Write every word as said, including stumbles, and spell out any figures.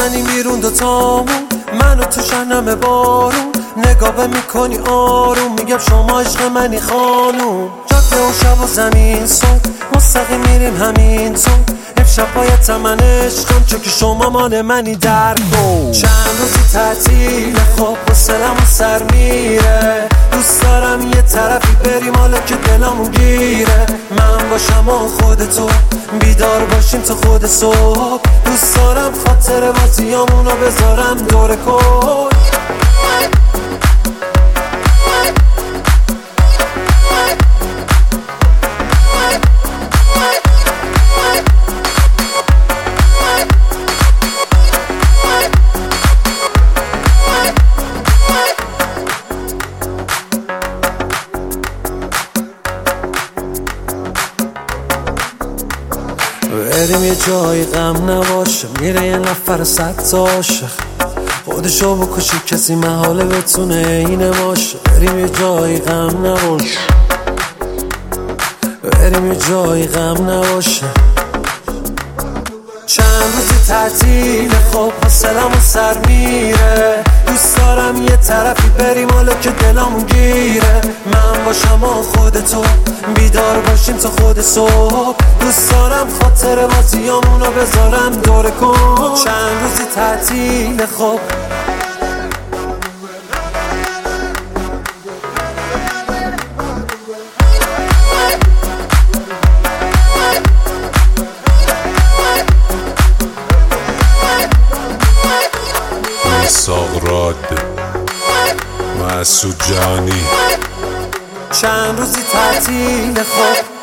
بزنیم بیرون دوتامون، منو تو شنم بارون، نگاه میکنی آروم، میگم شما عشق منی خانوم. جاده و شب و زمین صبح مستقیم میریم همین تو، امشب باید من عشقم چون که شما مال منی در دو. چند روزی تعطیل خواب حوصله‌مون سر میره، دوست دارم یه طرفی بریم حالا که دلمون گیره. من باشم و خودتو بیدار باشیم تا خود صبح، دوست دارم خاطر بازیامونو بذارم دور کل. بریم یه جایی غم نباشه، میره یه نفر صد تا عاشق، خودشو بکشه کسی محاله بتونه اینه باشه. بریم یه جایی غم نباشه، بریم یه جایی غم نباشه. چند روزی تعطیل خواب حوصله‌مون سر میره، دوست دارم یه طرفی بریم حالا که دلمون گیره. من باشم و خودتو بیدار باشیم تا خود صبح، دوست دارم خاطر بازیامونو بذارم دور کن. چند روزی تعطیل خواب ساغراد مسعود جهانی. چند روزی تعطیل خواب